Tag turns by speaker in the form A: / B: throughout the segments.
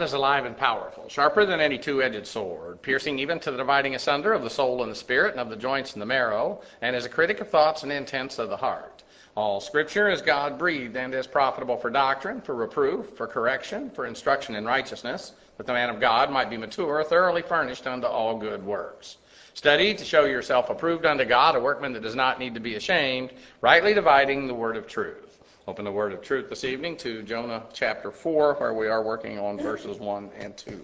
A: Is alive and powerful, sharper than any two-edged sword, piercing even to the dividing asunder of the soul and the spirit, and of the joints and the marrow, and is a critic of thoughts and intents of the heart. All Scripture is God-breathed and is profitable for doctrine, for reproof, for correction, for instruction in righteousness, that the man of God might be mature, thoroughly furnished unto all good works. Study to show yourself approved unto God, a workman that does not need to be ashamed, rightly dividing the word of truth. Open the word of truth this evening to Jonah chapter 4, where we are working on verses 1 and 2.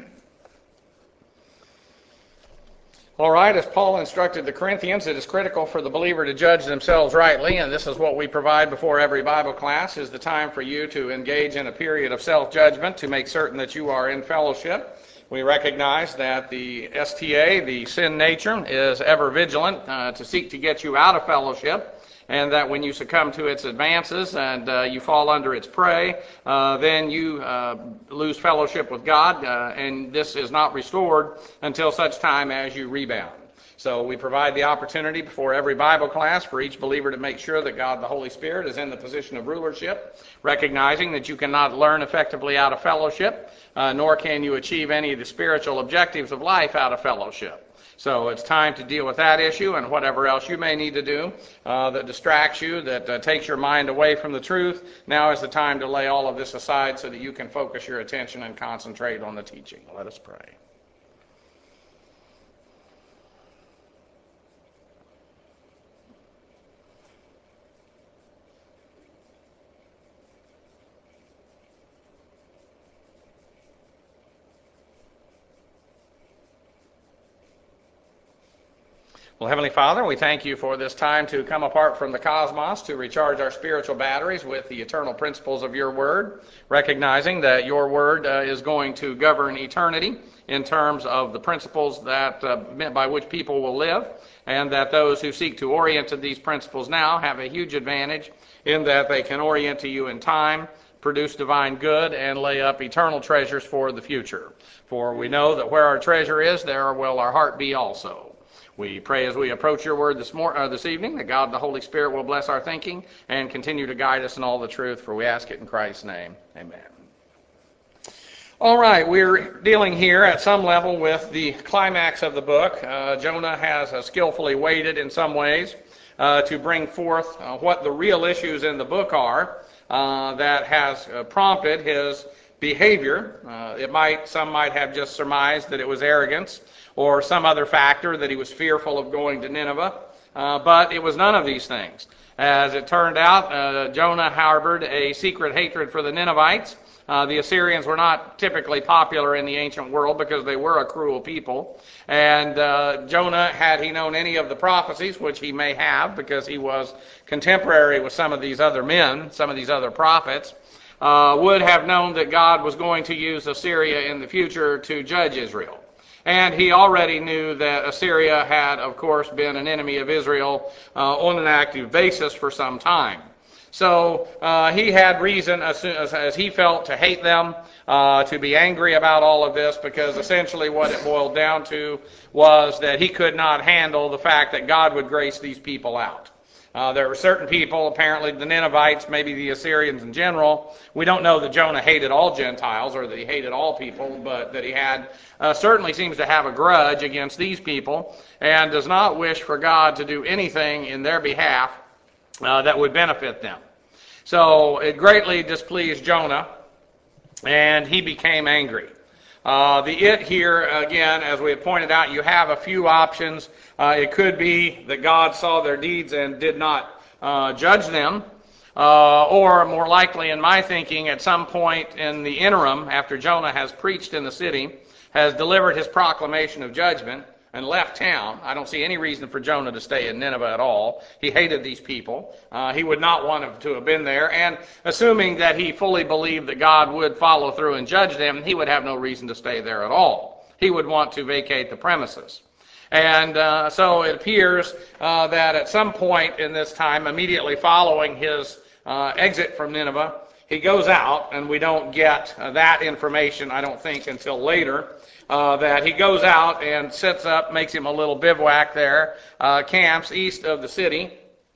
A: All right, as Paul instructed the Corinthians, it is critical for the believer to judge themselves rightly, and this is what we provide before every Bible class, is the time for you to engage in a period of self-judgment to make certain that you are in fellowship. We recognize that the STA, the sin nature, is ever vigilant to seek to get you out of fellowship, and that when you succumb to its advances and you fall under its prey, then you lose fellowship with God, and this is not restored until such time as you rebound. So we provide the opportunity before every Bible class for each believer to make sure that God the Holy Spirit is in the position of rulership, recognizing that you cannot learn effectively out of fellowship, nor can you achieve any of the spiritual objectives of life out of fellowship. So it's time to deal with that issue and whatever else you may need to do that distracts you, that takes your mind away from the truth. Now is the time to lay all of this aside so that you can focus your attention and concentrate on the teaching. Let us pray. Well, Heavenly Father, we thank you for this time to come apart from the cosmos to recharge our spiritual batteries with the eternal principles of your word, recognizing that your word is going to govern eternity in terms of the principles that by which people will live, and that those who seek to orient to these principles now have a huge advantage in that they can orient to you in time, produce divine good, and lay up eternal treasures for the future. For we know that where our treasure is, there will our heart be also. We pray as we approach your word this evening that God the Holy Spirit will bless our thinking and continue to guide us in all the truth, for we ask it in Christ's name. Amen. All right, we're dealing here at some level with the climax of the book. Jonah has skillfully waited in some ways to bring forth what the real issues in the book are that has prompted his behavior. Some might have just surmised that it was arrogance or some other factor, that he was fearful of going to Nineveh, but it was none of these things. As it turned out, Jonah harbored a secret hatred for the Ninevites. The Assyrians were not typically popular in the ancient world because they were a cruel people. And Jonah, had he known any of the prophecies, which he may have because he was contemporary with some of these other men, some of these other prophets, would have known that God was going to use Assyria in the future to judge Israel. And he already knew that Assyria had, of course, been an enemy of Israel on an active basis for some time. So he had reason, as he felt, to hate them, to be angry about all of this, because essentially what it boiled down to was that he could not handle the fact that God would grace these people out. There were certain people, apparently the Ninevites, maybe the Assyrians in general. We don't know that Jonah hated all Gentiles or that he hated all people, but that he had certainly seems to have a grudge against these people and does not wish for God to do anything in their behalf that would benefit them. So it greatly displeased Jonah, and he became angry. Here, again, as we have pointed out, you have a few options. It could be that God saw their deeds and did not judge them, or more likely, in my thinking, at some point in the interim, after Jonah has preached in the city, has delivered his proclamation of judgment, and left town. I don't see any reason for Jonah to stay in Nineveh at all. He hated these people. He would not want to have been there. And assuming that he fully believed that God would follow through and judge them, he would have no reason to stay there at all. He would want to vacate the premises. And so it appears that at some point in this time, immediately following his exit from Nineveh, he goes out, and we don't get that information, I don't think, until later, that he goes out and sets up, makes him a little bivouac there, camps east of the city,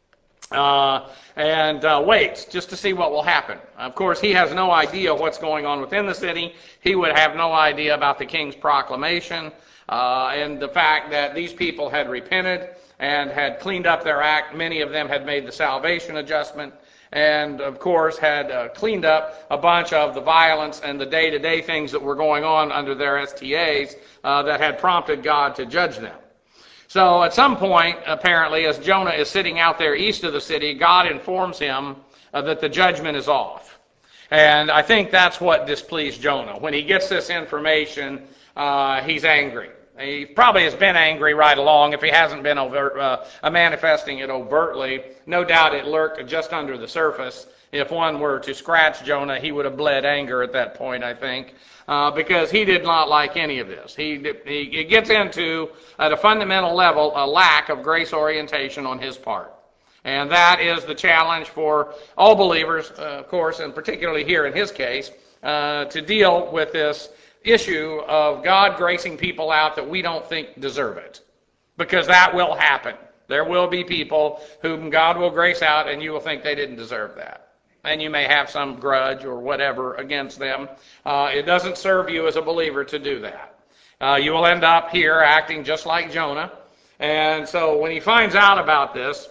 A: and waits just to see what will happen. Of course, he has no idea what's going on within the city. He would have no idea about the king's proclamation and the fact that these people had repented and had cleaned up their act. Many of them had made the salvation adjustment and, of course, had cleaned up a bunch of the violence and the day-to-day things that were going on under their STAs that had prompted God to judge them. So at some point, apparently, as Jonah is sitting out there east of the city, God informs him that the judgment is off. And I think that's what displeased Jonah. When he gets this information, he's angry. He probably has been angry right along if he hasn't been manifesting it overtly. No doubt it lurked just under the surface. If one were to scratch Jonah, he would have bled anger at that point, I think, because he did not like any of this. He gets into, at a fundamental level, a lack of grace orientation on his part. And that is the challenge for all believers, of course, and particularly here in his case, to deal with this issue of God gracing people out that we don't think deserve it. Because that will happen. There will be people whom God will grace out and you will think they didn't deserve that. And you may have some grudge or whatever against them. It doesn't serve you as a believer to do that. You will end up here acting just like Jonah. And so when he finds out about this,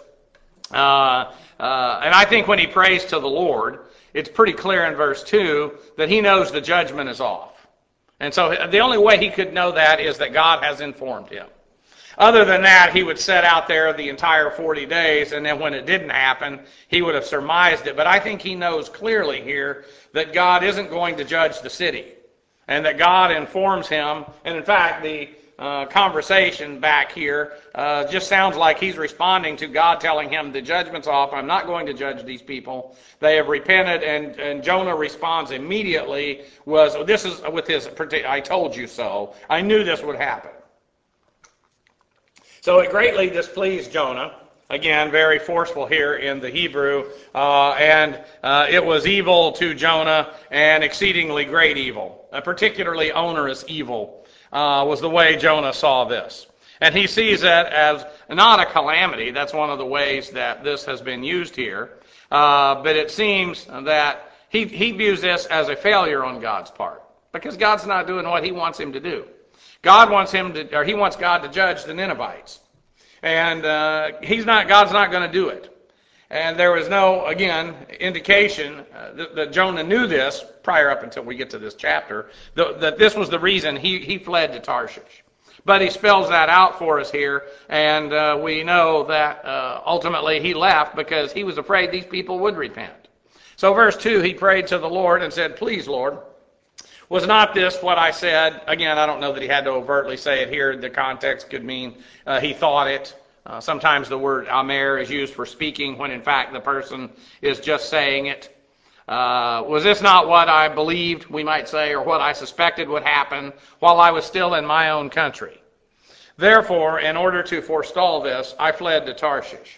A: and I think when he prays to the Lord, it's pretty clear in verse 2 that he knows the judgment is off. And so the only way he could know that is that God has informed him. Other than that, he would sit out there the entire 40 days, and then when it didn't happen, he would have surmised it. But I think he knows clearly here that God isn't going to judge the city, and that God informs him. And in fact, the conversation back here just sounds like he's responding to God telling him the judgment's off. I'm not going to judge these people. They have repented, and Jonah responds immediately this is with his, I told you so. I knew this would happen. So it greatly displeased Jonah. Again, very forceful here in the Hebrew. And it was evil to Jonah and exceedingly great evil. A particularly onerous evil was the way Jonah saw this. And he sees it as not a calamity. That's one of the ways that this has been used here. But it seems that he views this as a failure on God's part. Because God's not doing what he wants him to do. He wants God to judge the Ninevites. And God's not going to do it. And there was no, again, indication that Jonah knew this prior up until we get to this chapter, that this was the reason he fled to Tarshish. But he spells that out for us here, and we know that ultimately he left because he was afraid these people would repent. So verse 2, he prayed to the Lord and said, "Please, Lord, was not this what I said?" Again, I don't know that he had to overtly say it here. The context could mean he thought it. Sometimes the word amer is used for speaking when in fact the person is just saying it. Was this not what I believed, we might say, or what I suspected would happen while I was still in my own country? Therefore, in order to forestall this, I fled to Tarshish.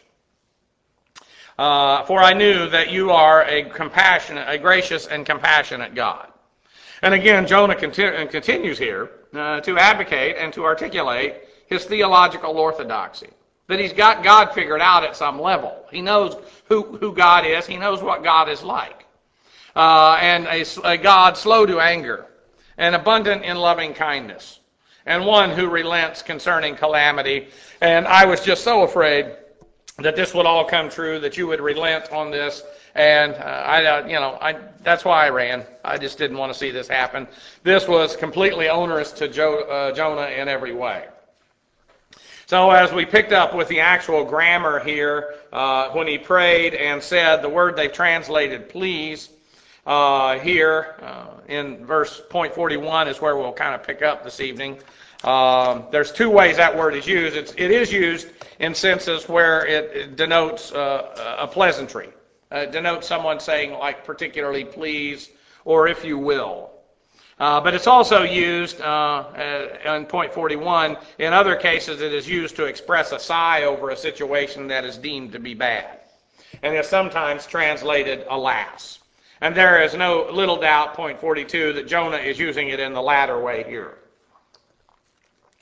A: For I knew that you are a gracious and compassionate God. And again, Jonah continues here to advocate and to articulate his theological orthodoxy. That he's got God figured out at some level. He knows who God is. He knows what God is like. And a God slow to anger and abundant in loving kindness. And one who relents concerning calamity. And I was just so afraid that this would all come true, that you would relent on this. And that's why I ran. I just didn't want to see this happen. This was completely onerous to Jonah in every way. So as we picked up with the actual grammar here, when he prayed and said, the word they've translated please, here in verse point 41 is where we'll kind of pick up this evening. There's two ways that word is used. It is used in senses where it denotes a pleasantry. It denotes someone saying, like, particularly please, or if you will. But it's also used in point 41. In other cases, it is used to express a sigh over a situation that is deemed to be bad. And it's sometimes translated alas. And there is no little doubt, point 42, that Jonah is using it in the latter way here.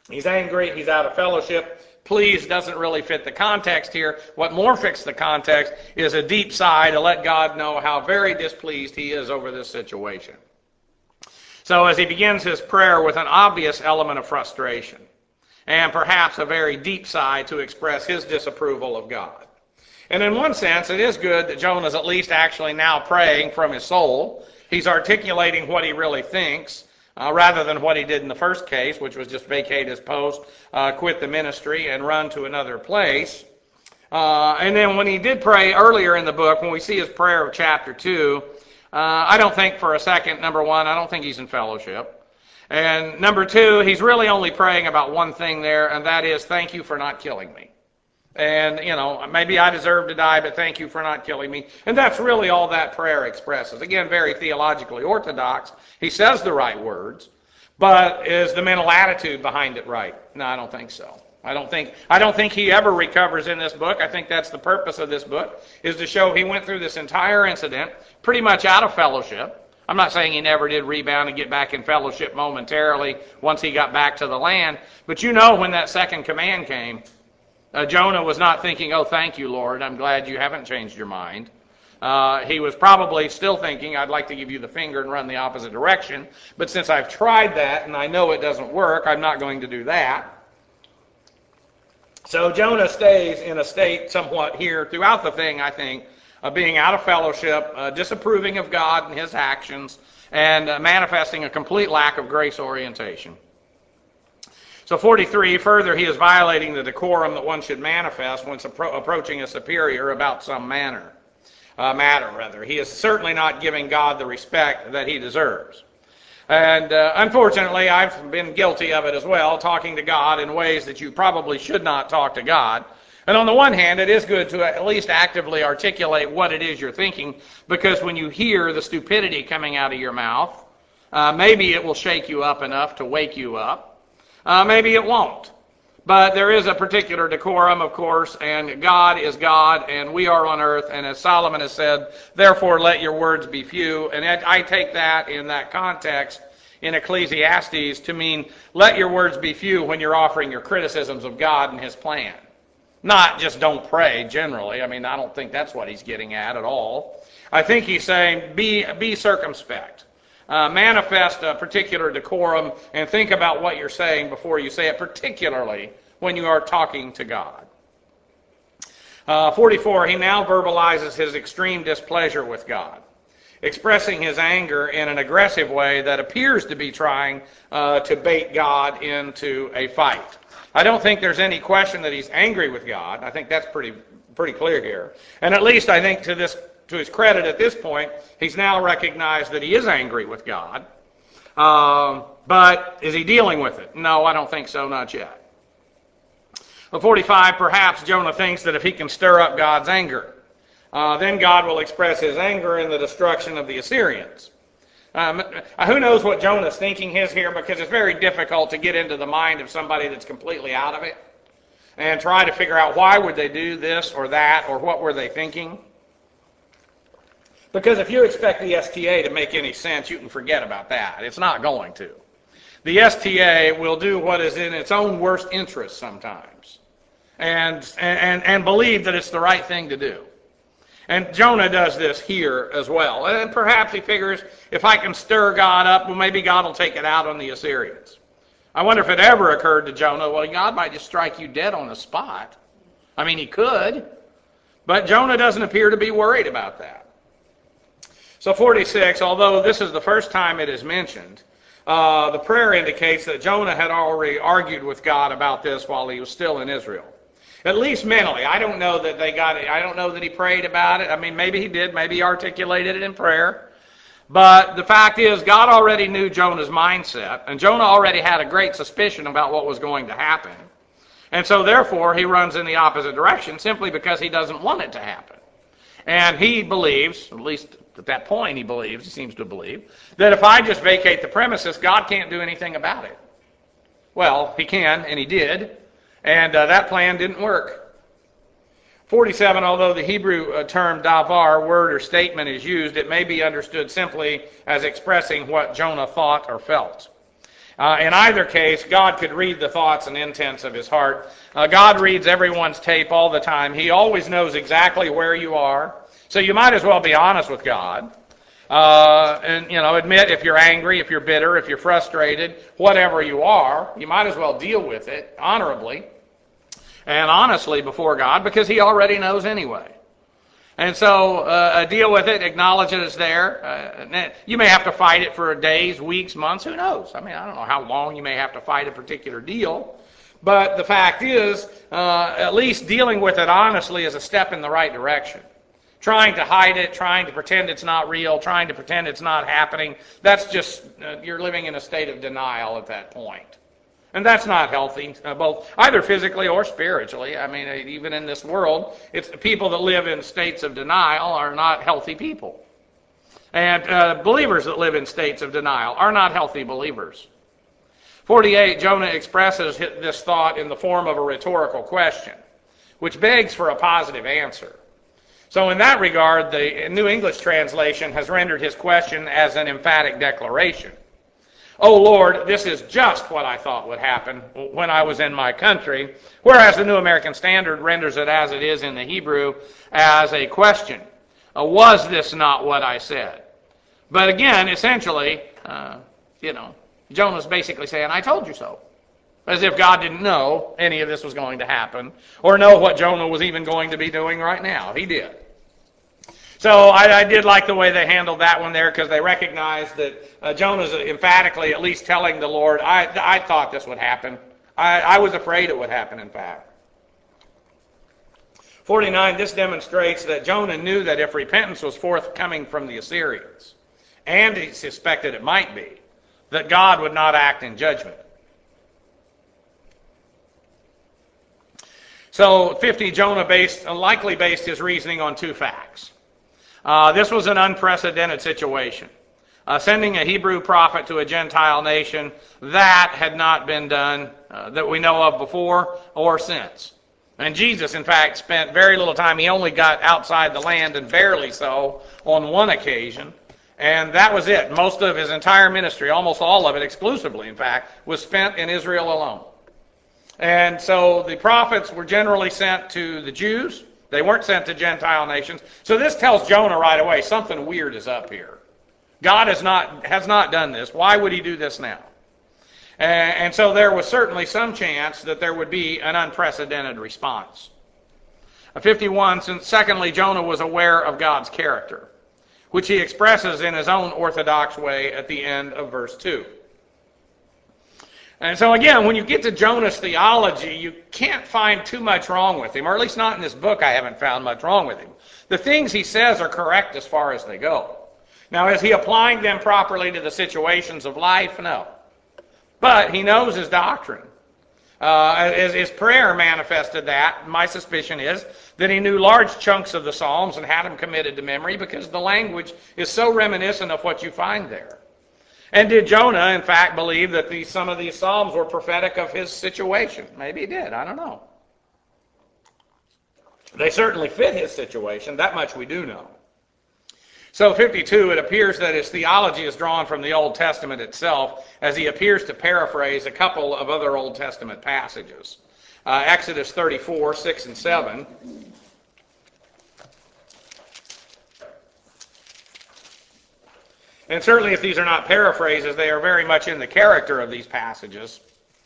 A: He's angry. He's out of fellowship. Please doesn't really fit the context here. What more fits the context is a deep sigh to let God know how very displeased he is over this situation. So as he begins his prayer with an obvious element of frustration, and perhaps a very deep sigh to express his disapproval of God. And in one sense, it is good that Jonah is at least actually now praying from his soul. He's articulating what he really thinks, rather than what he did in the first case, which was just vacate his post, quit the ministry, and run to another place. And then when he did pray earlier in the book, when we see his prayer of chapter 2, I don't think for a second, number one, I don't think he's in fellowship. And number two, he's really only praying about one thing there, and that is, thank you for not killing me. And, maybe I deserve to die, but thank you for not killing me. And that's really all that prayer expresses. Again, very theologically orthodox. He says the right words, but is the mental attitude behind it right? No, I don't think so. I don't think he ever recovers in this book. I think that's the purpose of this book, is to show he went through this entire incident pretty much out of fellowship. I'm not saying he never did rebound and get back in fellowship momentarily once he got back to the land, but when that second command came, Jonah was not thinking, oh, thank you, Lord, I'm glad you haven't changed your mind. He was probably still thinking, I'd like to give you the finger and run the opposite direction, but since I've tried that and I know it doesn't work, I'm not going to do that. So Jonah stays in a state somewhat here throughout the thing, I think, of being out of fellowship, disapproving of God and his actions, and manifesting a complete lack of grace orientation. So 43, further, he is violating the decorum that one should manifest when approaching a superior about some matter. He is certainly not giving God the respect that he deserves. And unfortunately, I've been guilty of it as well, talking to God in ways that you probably should not talk to God. And on the one hand, it is good to at least actively articulate what it is you're thinking, because when you hear the stupidity coming out of your mouth, maybe it will shake you up enough to wake you up. Maybe it won't. But there is a particular decorum, of course, and God is God, and we are on earth, and as Solomon has said, therefore let your words be few. And I take that in that context in Ecclesiastes to mean let your words be few when you're offering your criticisms of God and his plan. Not just don't pray generally. I don't think that's what he's getting at all. I think he's saying be circumspect. Manifest a particular decorum and think about what you're saying before you say it, particularly when you are talking to God. 44, he now verbalizes his extreme displeasure with God, expressing his anger in an aggressive way that appears to be trying to bait God into a fight. I don't think there's any question that he's angry with God. I think that's pretty clear here. And at least I think to his credit at this point, he's now recognized that he is angry with God. But is he dealing with it? No, I don't think so, not yet. 45, perhaps Jonah thinks that if he can stir up God's anger, then God will express his anger in the destruction of the Assyrians. Who knows what Jonah's thinking is here, because it's very difficult to get into the mind of somebody that's completely out of it and try to figure out why would they do this or that, or what were they thinking. Because if you expect the STA to make any sense, you can forget about that. It's not going to. The STA will do what is in its own worst interest sometimes, and believe that it's the right thing to do. And Jonah does this here as well. And perhaps he figures, if I can stir God up, well, maybe God will take it out on the Assyrians. I wonder if it ever occurred to Jonah, well, God might just strike you dead on the spot. He could. But Jonah doesn't appear to be worried about that. So 46, although this is the first time it is mentioned, the prayer indicates that Jonah had already argued with God about this while he was still in Israel. At least mentally. I don't know that they got it. I don't know that he prayed about it. Maybe he did. Maybe he articulated it in prayer. But the fact is, God already knew Jonah's mindset, and Jonah already had a great suspicion about what was going to happen. And so therefore, he runs in the opposite direction simply because he doesn't want it to happen. And he believes, at least at that point he seems to believe, that if I just vacate the premises, God can't do anything about it. Well, he can, and he did. And that plan didn't work. 47, although the Hebrew term davar, word or statement, is used, it may be understood simply as expressing what Jonah thought or felt. In either case, God could read the thoughts and intents of his heart. God reads everyone's tape all the time. He always knows exactly where you are. So you might as well be honest with God. And admit if you're angry, if you're bitter, if you're frustrated, whatever you are, you might as well deal with it honorably and honestly before God, because he already knows anyway. And so deal with it, acknowledge it is there. You may have to fight it for days, weeks, months, who knows? I mean, I don't know how long you may have to fight a particular deal. But the fact is, at least dealing with it honestly is a step in the right direction. Trying to hide it, trying to pretend it's not real, trying to pretend it's not happening, that's just, you're living in a state of denial at that point. And that's not healthy, both either physically or spiritually. I mean, even in this world, it's people that live in states of denial are not healthy people. And believers that live in states of denial are not healthy believers. 48, Jonah expresses this thought in the form of a rhetorical question, which begs for a positive answer. So in that regard, the New English translation has rendered his question as an emphatic declaration. "Oh Lord, this is just what I thought would happen when I was in my country," whereas the New American Standard renders it as it is in the Hebrew as a question. Was this not what I said? But again, essentially, Jonah's basically saying, I told you so. As if God didn't know any of this was going to happen, or know what Jonah was even going to be doing right now. He did. So I did like the way they handled that one there, because they recognized that Jonah's emphatically at least telling the Lord, I thought this would happen. I was afraid it would happen, in fact. 49, this demonstrates that Jonah knew that if repentance was forthcoming from the Assyrians, and he suspected it might be, that God would not act in judgment. So 50, Jonah likely based his reasoning on two facts. This was an unprecedented situation. Sending a Hebrew prophet to a Gentile nation, that had not been done that we know of before or since. And Jesus, in fact, spent very little time. He only got outside the land, and barely so, on one occasion. And that was it. Most of his entire ministry, almost all of it exclusively, in fact, was spent in Israel alone. And so the prophets were generally sent to the Jews. They weren't sent to Gentile nations. So this tells Jonah right away, something weird is up here. God has not done this. Why would he do this now? And so there was certainly some chance that there would be an unprecedented response. 51, secondly, Jonah was aware of God's character, which he expresses in his own orthodox way at the end of verse 2. And so again, when you get to Jonah's theology, you can't find too much wrong with him, or at least not in this book I haven't found much wrong with him. The things he says are correct as far as they go. Now, is he applying them properly to the situations of life? No. But he knows his doctrine. As his prayer manifested that, my suspicion is that he knew large chunks of the Psalms and had them committed to memory, because the language is so reminiscent of what you find there. And did Jonah, in fact, believe that some of these Psalms were prophetic of his situation? Maybe he did. I don't know. They certainly fit his situation. That much we do know. So 52, it appears that his theology is drawn from the Old Testament itself, as he appears to paraphrase a couple of other Old Testament passages. Exodus 34, 6 and 7. And certainly if these are not paraphrases, they are very much in the character of these passages.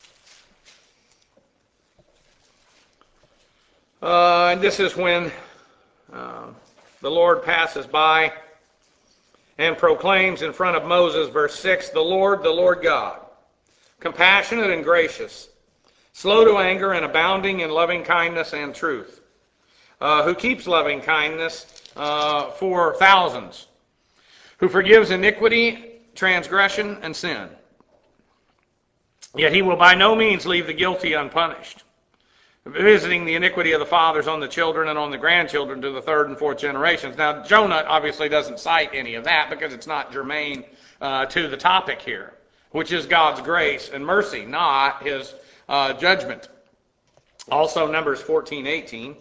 A: And this is when the Lord passes by and proclaims in front of Moses, verse 6, the Lord God, compassionate and gracious, slow to anger and abounding in loving kindness and truth, who keeps loving kindness for thousands, who forgives iniquity, transgression, and sin. Yet he will by no means leave the guilty unpunished, visiting the iniquity of the fathers on the children and on the grandchildren to the third and fourth generations. Now, Jonah obviously doesn't cite any of that because it's not germane to the topic here, which is God's grace and mercy, not his judgment. Also, Numbers 14:18.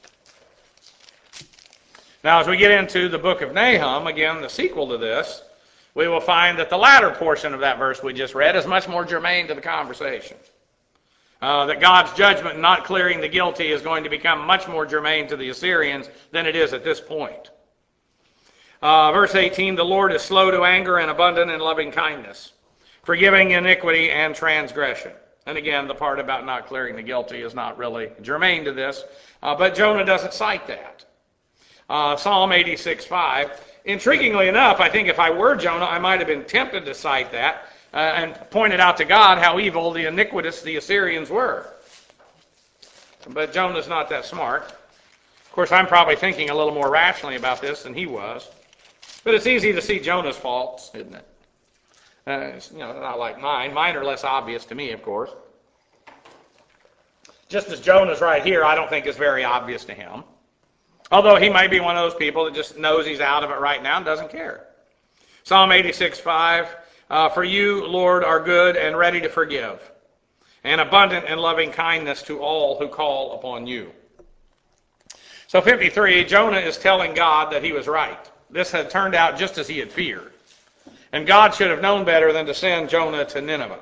A: Now, as we get into the book of Nahum, again, the sequel to this, we will find that the latter portion of that verse we just read is much more germane to the conversation. That God's judgment in not clearing the guilty is going to become much more germane to the Assyrians than it is at this point. Verse 18, the Lord is slow to anger and abundant in loving kindness, forgiving iniquity and transgression. And again, the part about not clearing the guilty is not really germane to this, but Jonah doesn't cite that. Psalm 86:5. Intriguingly enough, I think if I were Jonah, I might have been tempted to cite that and pointed out to God how evil the iniquitous the Assyrians were. But Jonah's not that smart. Of course, I'm probably thinking a little more rationally about this than he was. But it's easy to see Jonah's faults, isn't it? It's, not like mine. Mine are less obvious to me, of course. Just as Jonah's right here, I don't think is very obvious to him. Although he might be one of those people that just knows he's out of it right now and doesn't care. Psalm 86:5, for you, Lord, are good and ready to forgive, and abundant in loving kindness to all who call upon you. So 53, Jonah is telling God that he was right. This had turned out just as he had feared. And God should have known better than to send Jonah to Nineveh.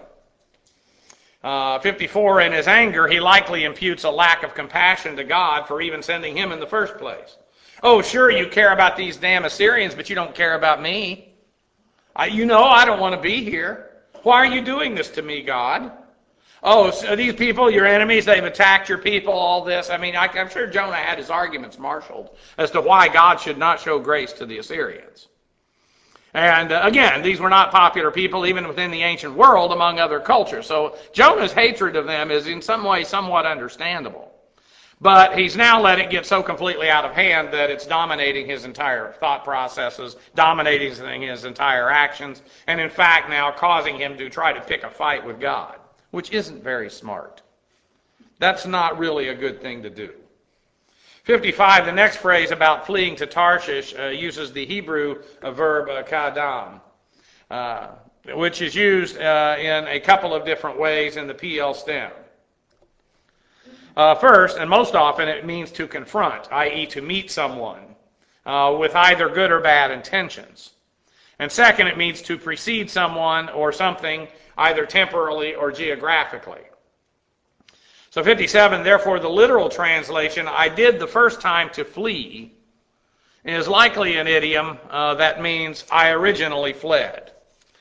A: 54, in his anger, he likely imputes a lack of compassion to God for even sending him in the first place. Oh, sure, you care about these damn Assyrians, but you don't care about me. I don't want to be here. Why are you doing this to me, God? Oh, so these people, your enemies, they've attacked your people, all this. I mean, I'm sure Jonah had his arguments marshaled as to why God should not show grace to the Assyrians. And again, these were not popular people even within the ancient world among other cultures. So Jonah's hatred of them is in some way somewhat understandable. But he's now let it get so completely out of hand that it's dominating his entire thought processes, dominating his entire actions, and in fact now causing him to try to pick a fight with God, which isn't very smart. That's not really a good thing to do. 55, the next phrase about fleeing to Tarshish uses the Hebrew verb kadam, which is used in a couple of different ways in the PL stem. First, and most often, it means to confront, i.e. to meet someone with either good or bad intentions. And second, it means to precede someone or something either temporally or geographically. So 57, therefore the literal translation, I did the first time to flee, is likely an idiom that means I originally fled.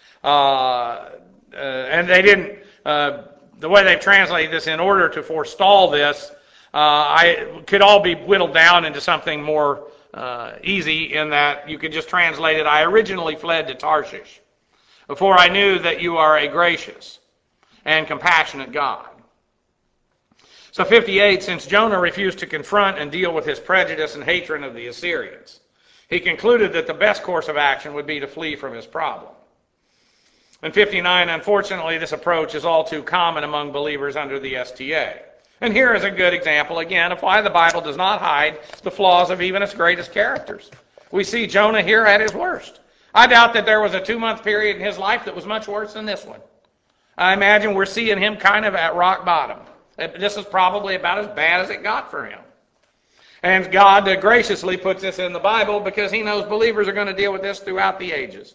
A: And they didn't, the way they've translated this, in order to forestall this, I could all be whittled down into something more easy in that you could just translate it, I originally fled to Tarshish, before I knew that you are a gracious and compassionate God. So 58, since Jonah refused to confront and deal with his prejudice and hatred of the Assyrians, he concluded that the best course of action would be to flee from his problem. And 59, unfortunately, this approach is all too common among believers under the STA. And here is a good example, again, of why the Bible does not hide the flaws of even its greatest characters. We see Jonah here at his worst. I doubt that there was a 2-month period in his life that was much worse than this one. I imagine we're seeing him kind of at rock bottom. This is probably about as bad as it got for him. And God graciously puts this in the Bible because he knows believers are going to deal with this throughout the ages.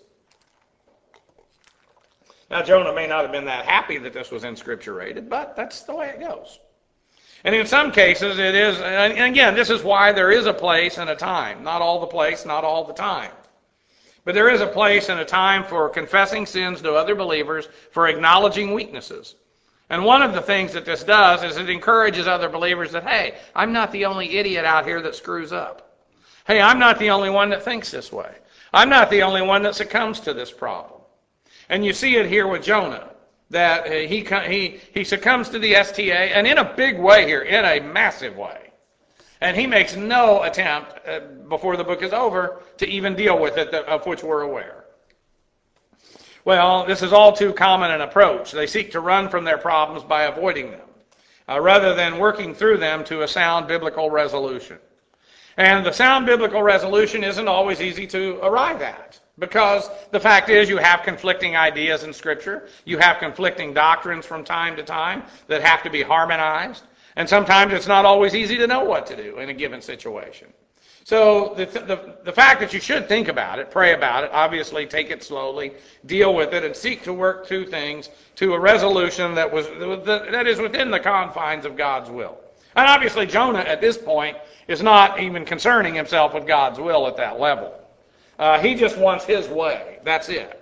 A: Now, Jonah may not have been that happy that this was inscripturated, but that's the way it goes. And in some cases, it is, and again, this is why there is a place and a time. Not all the place, not all the time. But there is a place and a time for confessing sins to other believers, for acknowledging weaknesses. And one of the things that this does is it encourages other believers that, hey, I'm not the only idiot out here that screws up. Hey, I'm not the only one that thinks this way. I'm not the only one that succumbs to this problem. And you see it here with Jonah, that he succumbs to the STA, and in a big way here, in a massive way. And he makes no attempt, before the book is over, to even deal with it, of which we're aware. Well, this is all too common an approach. They seek to run from their problems by avoiding them, rather than working through them to a sound biblical resolution. And the sound biblical resolution isn't always easy to arrive at, because the fact is you have conflicting ideas in Scripture. You have conflicting doctrines from time to time that have to be harmonized. And sometimes it's not always easy to know what to do in a given situation. So the fact that you should think about it, pray about it, obviously take it slowly, deal with it, and seek to work through things to a resolution that is within the confines of God's will. And obviously Jonah at this point is not even concerning himself with God's will at that level. He just wants his way. That's it.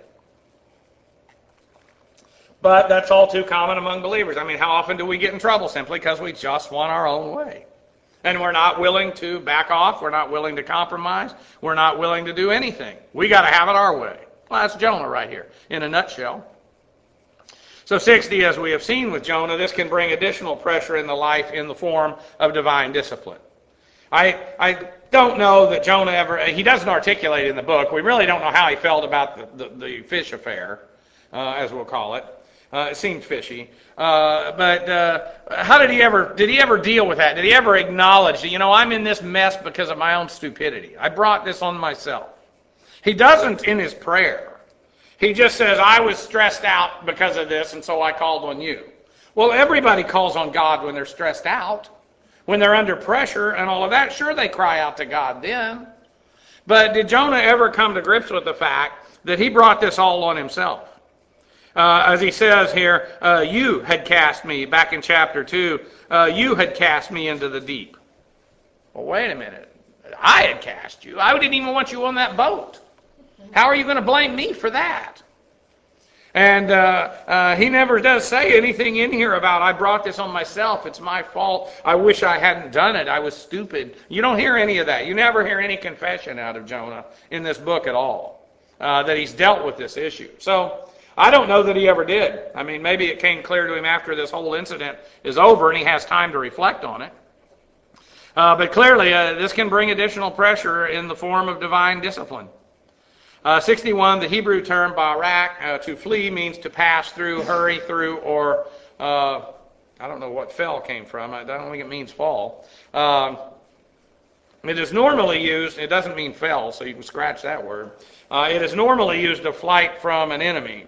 A: But that's all too common among believers. I mean, how often do we get in trouble simply because we just want our own way? And we're not willing to back off. We're not willing to compromise. We're not willing to do anything. We got to have it our way. Well, that's Jonah right here in a nutshell. So 60, as we have seen with Jonah, this can bring additional pressure in the life in the form of divine discipline. I don't know that Jonah he doesn't articulate in the book. We really don't know how he felt about the fish affair, as we'll call it. It seemed fishy. But how did he ever deal with that? Did he ever acknowledge that, I'm in this mess because of my own stupidity? I brought this on myself. He doesn't in his prayer. He just says, I was stressed out because of this, and so I called on you. Well, everybody calls on God when they're stressed out. When they're under pressure and all of that, sure, they cry out to God then. But did Jonah ever come to grips with the fact that he brought this all on himself? As he says here, you had cast me, back in chapter 2, you had cast me into the deep. Well, wait a minute. I had cast you. I didn't even want you on that boat. How are you going to blame me for that? And he never does say anything in here about, I brought this on myself. It's my fault. I wish I hadn't done it. I was stupid. You don't hear any of that. You never hear any confession out of Jonah in this book at all, that he's dealt with this issue. So I don't know that he ever did. I mean, maybe it came clear to him after this whole incident is over and he has time to reflect on it. But clearly, this can bring additional pressure in the form of divine discipline. 61, the Hebrew term barak, to flee, means to pass through, hurry through, or I don't know what fell came from. I don't think it means fall. It is normally used, it doesn't mean fell, so you can scratch that word. It is normally used to flight from an enemy.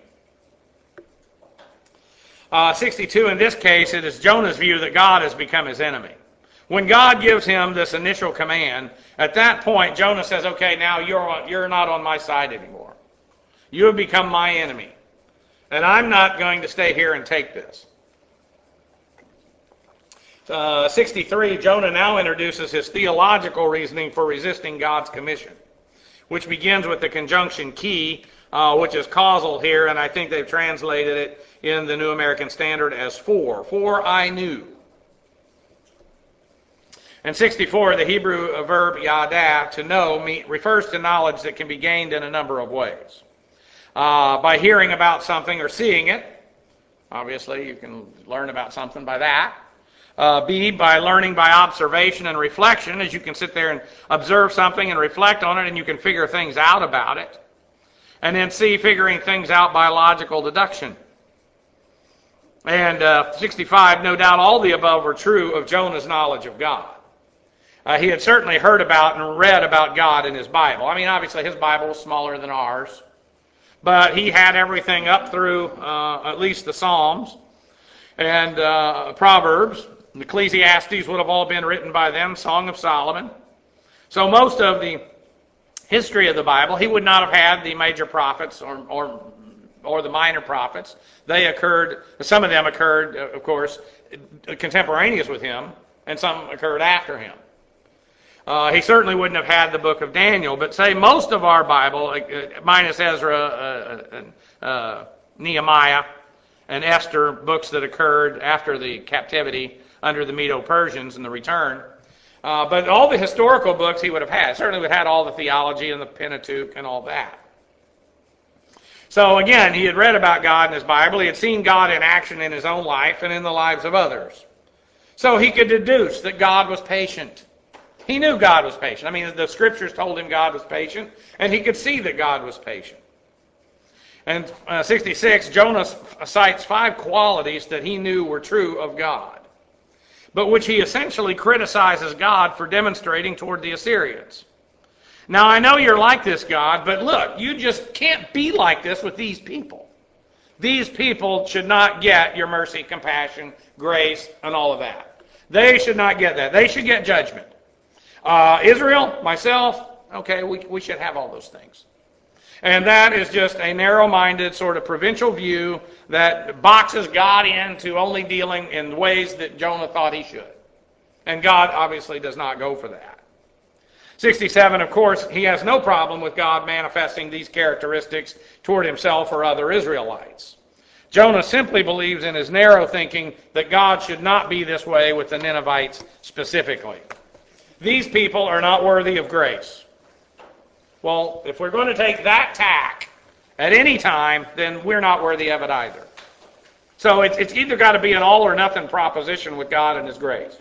A: 62, in this case, it is Jonah's view that God has become his enemy. When God gives him this initial command, at that point, Jonah says, okay, now you're not on my side anymore. You have become my enemy. And I'm not going to stay here and take this. 63, Jonah now introduces his theological reasoning for resisting God's commission, which begins with the conjunction key, which is causal here, and I think they've translated it in the New American Standard as for. For I knew. And 64, the Hebrew verb yada, to know, refers to knowledge that can be gained in a number of ways. By hearing about something or seeing it. Obviously, you can learn about something by that. B, by learning by observation and reflection, as you can sit there and observe something and reflect on it and you can figure things out about it. And then C, figuring things out by logical deduction. And 65, no doubt all the above were true of Jonah's knowledge of God. He had certainly heard about and read about God in his Bible. I mean, obviously his Bible was smaller than ours, but he had everything up through at least the Psalms and Proverbs. Ecclesiastes would have all been written by them, Song of Solomon. So most of the history of the Bible, he would not have had the major prophets or the minor prophets. They occurred, some of them occurred, of course, contemporaneous with him, and some occurred after him. He certainly wouldn't have had the book of Daniel, but say most of our Bible, minus Ezra, Nehemiah, and Esther, books that occurred after the captivity under the Medo-Persians and the return. But all the historical books he would have had. Certainly would have had all the theology and the Pentateuch and all that. So again, he had read about God in his Bible. He had seen God in action in his own life and in the lives of others. So he could deduce that God was patient. He knew God was patient. I mean, the scriptures told him God was patient, and he could see that God was patient. And 66, Jonah cites 5 qualities that he knew were true of God, but which he essentially criticizes God for demonstrating toward the Assyrians. Now, I know you're like this, God, but look, you just can't be like this with these people. These people should not get your mercy, compassion, grace, and all of that. They should not get that. They should get judgment. Israel, myself, okay, we should have all those things. And that is just a narrow-minded sort of provincial view that boxes God into only dealing in ways that Jonah thought he should. And God obviously does not go for that. 67, of course, he has no problem with God manifesting these characteristics toward himself or other Israelites. Jonah simply believes in his narrow thinking that God should not be this way with the Ninevites specifically. These people are not worthy of grace. Well, if we're going to take that tack at any time, then we're not worthy of it either. So it's either got to be an all or nothing proposition with God and His grace.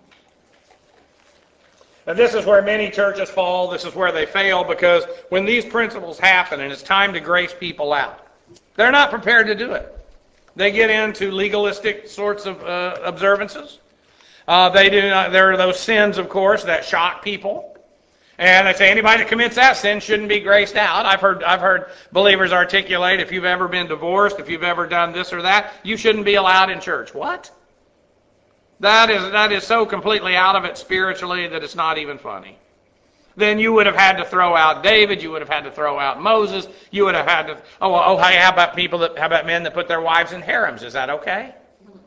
A: And this is where many churches fall. This is where they fail, because when these principles happen and it's time to grace people out, they're not prepared to do it. They get into legalistic sorts of observances. There are those sins, of course, that shock people. And they say anybody that commits that sin shouldn't be graced out. I've heard believers articulate, if you've ever been divorced, if you've ever done this or that, you shouldn't be allowed in church. What? That is so completely out of it spiritually that it's not even funny. Then you would have had to throw out David. You would have had to throw out Moses. You would have had to. Hey, how about men that put their wives in harems? Is that okay?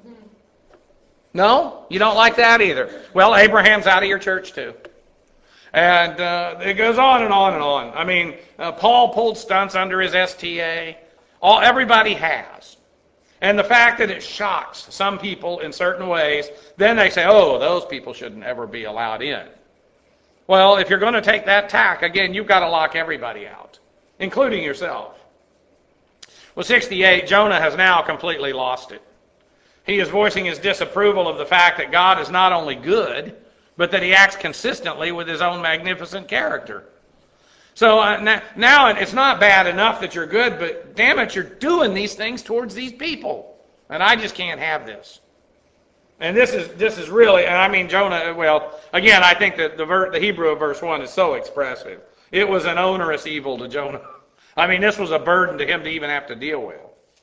A: No, you don't like that either. Well, Abraham's out of your church too. And it goes on and on and on. I mean, Paul pulled stunts under his STA. Everybody has. And the fact that it shocks some people in certain ways, then they say, oh, those people shouldn't ever be allowed in. Well, if you're going to take that tack, again, you've got to lock everybody out, including yourself. Well, 68, Jonah has now completely lost it. He is voicing his disapproval of the fact that God is not only good, but that He acts consistently with His own magnificent character. So now it's not bad enough that you're good, but damn it, you're doing these things towards these people. And I just can't have this. And this is really, and I mean Jonah, well, again, I think that the Hebrew of verse 1 is so expressive. It was an onerous evil to Jonah. I mean, this was a burden to him to even have to deal with.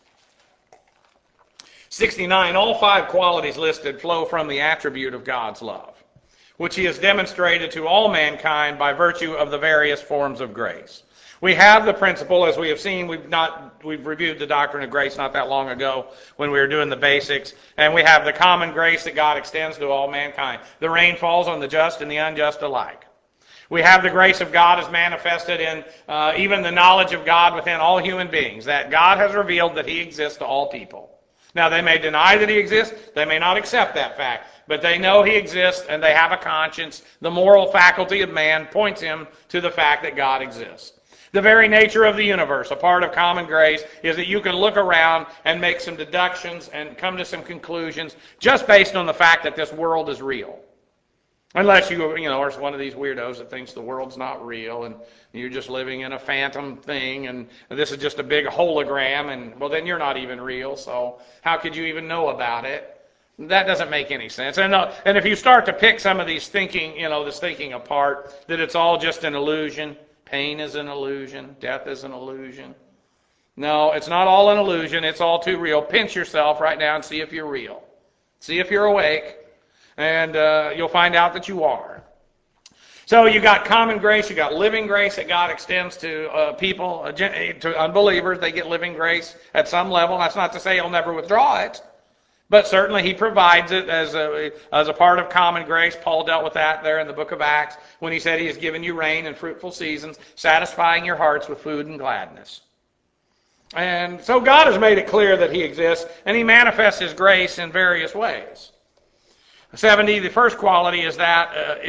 A: 69, all 5 qualities listed flow from the attribute of God's love, which He has demonstrated to all mankind by virtue of the various forms of grace. We have the principle, as we have seen, we've reviewed the doctrine of grace not that long ago when we were doing the basics, and we have the common grace that God extends to all mankind. The rain falls on the just and the unjust alike. We have the grace of God as manifested in even the knowledge of God within all human beings, that God has revealed that He exists to all people. Now, they may deny that He exists, they may not accept that fact, but they know He exists and they have a conscience. The moral faculty of man points him to the fact that God exists. The very nature of the universe, a part of common grace, is that you can look around and make some deductions and come to some conclusions just based on the fact that this world is real. Unless you are one of these weirdos that thinks the world's not real and you're just living in a phantom thing and this is just a big hologram, and well, then you're not even real, so how could you even know about it? That doesn't make any sense. And if you start to pick some of these thinking, this thinking apart, that it's all just an illusion. Pain is an illusion. Death is an illusion. No, it's not all an illusion. It's all too real. Pinch yourself right now and see if you're real. See if you're awake. And you'll find out that you are. So you got common grace, you got living grace that God extends to people, to unbelievers. They get living grace at some level. That's not to say He'll never withdraw it, but certainly He provides it as a part of common grace. Paul dealt with that there in the book of Acts when he said He has given you rain and fruitful seasons, satisfying your hearts with food and gladness. And so God has made it clear that He exists, and He manifests His grace in various ways. 70, the first quality is that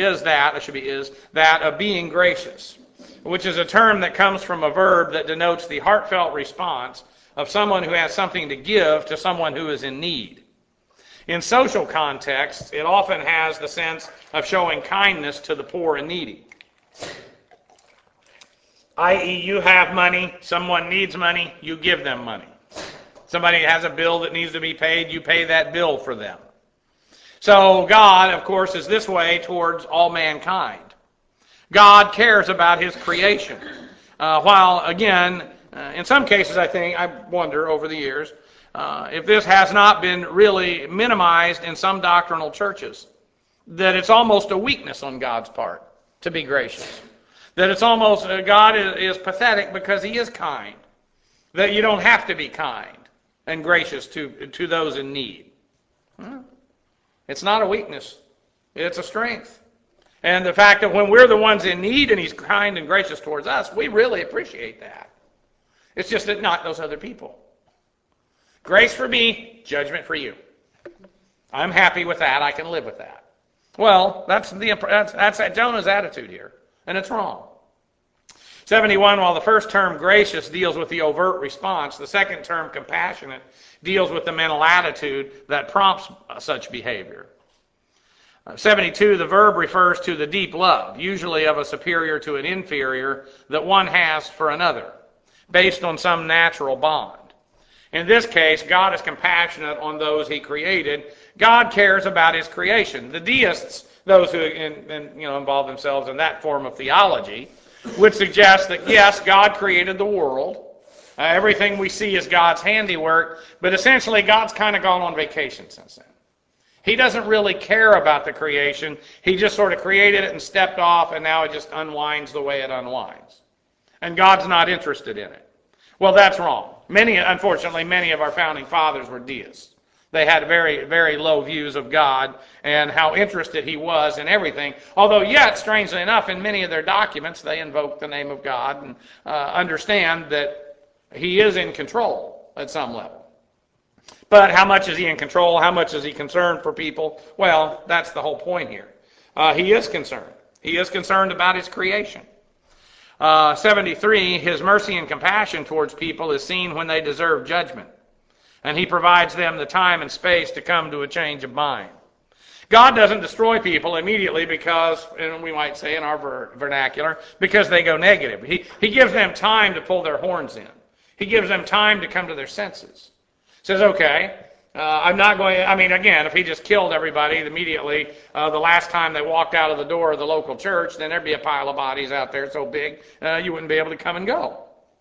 A: of being gracious, which is a term that comes from a verb that denotes the heartfelt response of someone who has something to give to someone who is in need. In social contexts, it often has the sense of showing kindness to the poor and needy. I.e., you have money, someone needs money, you give them money. Somebody has a bill that needs to be paid, you pay that bill for them. So God, of course, is this way towards all mankind. God cares about His creation. While, again, in some cases I wonder over the years, if this has not been really minimized in some doctrinal churches, that it's almost a weakness on God's part. to be gracious. That it's almost, God is pathetic because he is kind. That you don't have to be kind and gracious to those in need. It's not a weakness. It's a strength. And the fact that when we're the ones in need and he's kind and gracious towards us, we really appreciate that. It's just that not those other people. Grace for me, judgment for you. I'm happy with that. I can live with that. Well, that's Jonah's attitude here, and it's wrong. 71, while the first term, gracious, deals with the overt response, the second term, compassionate, deals with the mental attitude that prompts such behavior. 72, the verb refers to the deep love, usually of a superior to an inferior, that one has for another, based on some natural bond. In this case, God is compassionate on those he created. God cares about his creation. The deists, those who involve themselves in that form of theology, would suggest that, yes, God created the world. Everything we see is God's handiwork, but essentially God's kind of gone on vacation since then. He doesn't really care about the creation. He just sort of created it and stepped off, and now it just unwinds the way it unwinds. And God's not interested in it. Well, that's wrong. Unfortunately, many of our founding fathers were deists. They had very, very low views of God and how interested he was in everything. Although yet, strangely enough, in many of their documents, they invoke the name of God and understand that he is in control at some level. But how much is he in control? How much is he concerned for people? Well, that's the whole point here. He is concerned. He is concerned about his creation. 73, his mercy and compassion towards people is seen when they deserve judgment. And he provides them the time and space to come to a change of mind. God doesn't destroy people immediately because, and we might say in our vernacular, because they go negative. He gives them time to pull their horns in. He gives them time to come to their senses. Says, okay, I'm not going, again, if he just killed everybody immediately, the last time they walked out of the door of the local church, then there'd be a pile of bodies out there so big, you wouldn't be able to come and go.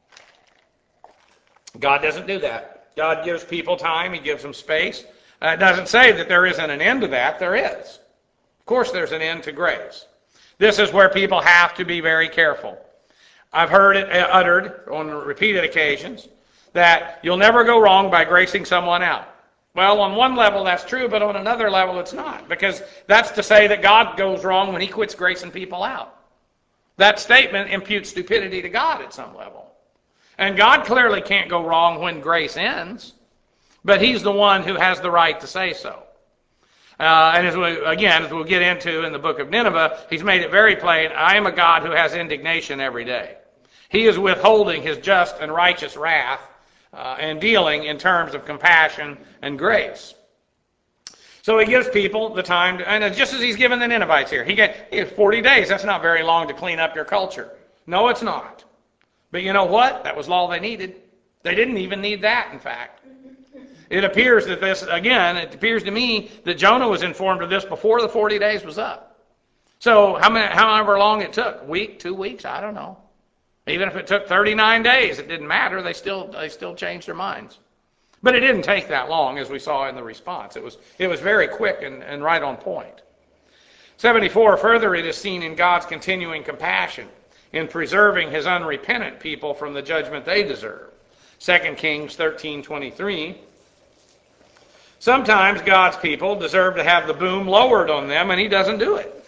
A: God doesn't do that. God gives people time. He gives them space. It doesn't say that there isn't an end to that. There is. Of course there's an end to grace. This is where people have to be very careful. I've heard it uttered on repeated occasions that you'll never go wrong by gracing someone out. Well, on one level that's true, but on another level it's not. Because that's to say that God goes wrong when he quits gracing people out. That statement imputes stupidity to God at some level. And God clearly can't go wrong when grace ends, but he's the one who has the right to say so. And as we'll get into in the book of Nineveh, he's made it very plain, I am a God who has indignation every day. He is withholding his just and righteous wrath and dealing in terms of compassion and grace. So he gives people the time, and just as he's given the Ninevites here, he gave 40 days. That's not very long to clean up your culture. No, it's not. But you know what? That was all they needed. They didn't even need that, in fact. It appears that it appears to me that Jonah was informed of this before the 40 days was up. So however long it took, a week, 2 weeks, I don't know. Even if it took 39 days, it didn't matter. They still changed their minds. But it didn't take that long, as we saw in the response. It was very quick and right on point. 74, further it is seen in God's continuing compassion in preserving his unrepentant people from the judgment they deserve. 2 Kings 13:23. Sometimes God's people deserve to have the boom lowered on them, and he doesn't do it.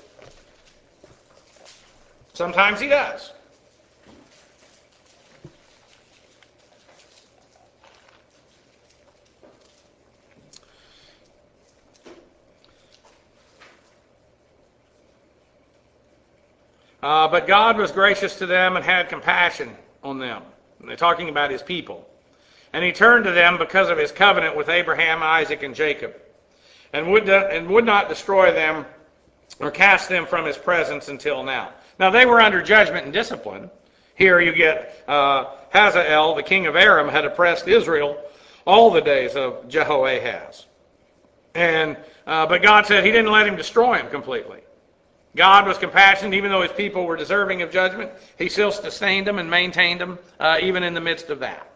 A: Sometimes he does. But God was gracious to them and had compassion on them. And they're talking about his people. And he turned to them because of his covenant with Abraham, Isaac, and Jacob, and would not destroy them or cast them from his presence until now. Now they were under judgment and discipline. Here you get Hazael, the king of Aram, had oppressed Israel all the days of Jehoahaz. But God said he didn't let him destroy him completely. God was compassionate, even though his people were deserving of judgment. He still sustained them and maintained them, even in the midst of that.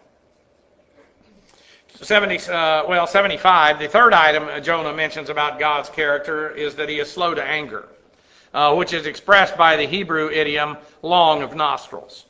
A: 75, the third item Jonah mentions about God's character is that he is slow to anger. which is expressed by the Hebrew idiom long of nostrils.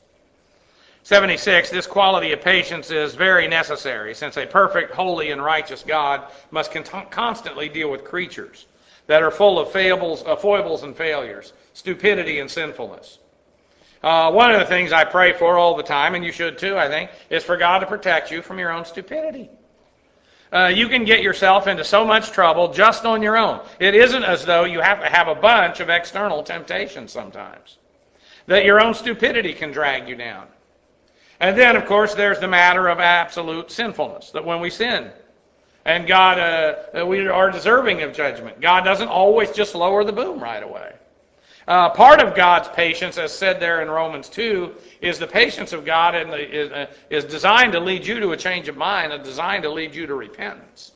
A: 76, this quality of patience is very necessary, since a perfect, holy, and righteous God must constantly deal with creatures that are full of foibles and failures, stupidity and sinfulness. One of the things I pray for all the time, and you should too, I think, is for God to protect you from your own stupidity. You can get yourself into so much trouble just on your own. It isn't as though you have to have a bunch of external temptations sometimes, that your own stupidity can drag you down. And then, of course, there's the matter of absolute sinfulness, that when we sin, and God, we are deserving of judgment, God doesn't always just lower the boom right away. Part of God's patience, as said there in Romans 2, is the patience of God and is designed to lead you to a change of mind and designed to lead you to repentance.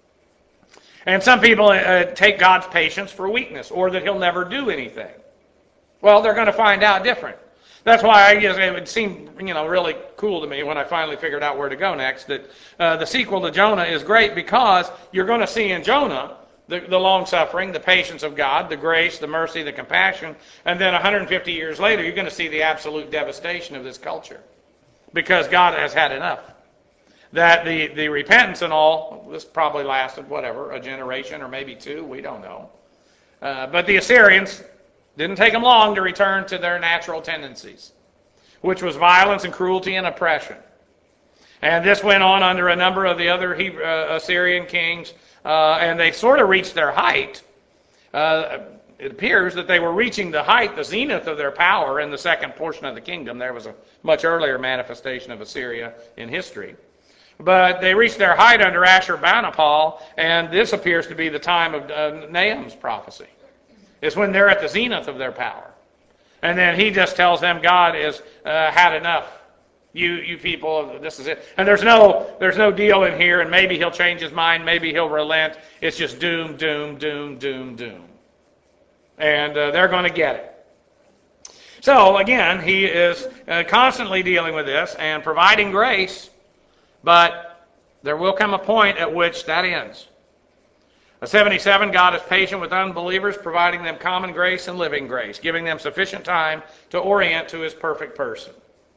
A: And some people take God's patience for weakness, or that He'll never do anything. Well, they're going to find out different. That's why I guess it would seem, really cool to me when I finally figured out where to go next, that the sequel to Jonah is great, because you're going to see in Jonah the long-suffering, the patience of God, the grace, the mercy, the compassion, and then 150 years later you're going to see the absolute devastation of this culture, because God has had enough. That the repentance and all, this probably lasted, a generation or maybe two, we don't know. But the Assyrians, didn't take them long to return to their natural tendencies, which was violence and cruelty and oppression. And this went on under a number of the other Assyrian kings, and they sort of reached their height. It appears that they were reaching the height, the zenith of their power in the second portion of the kingdom. There was a much earlier manifestation of Assyria in history. But they reached their height under Ashurbanipal, and this appears to be the time of Nahum's prophecy. It's when they're at the zenith of their power. And then he just tells them God has had enough. You people, this is it. And there's no deal in here, and maybe he'll change his mind, maybe he'll relent. It's just doom, doom, doom, doom, doom. And they're going to get it. So, again, he is constantly dealing with this and providing grace, but there will come a point at which that ends. 77, God is patient with unbelievers, providing them common grace and living grace, giving them sufficient time to orient to His perfect person.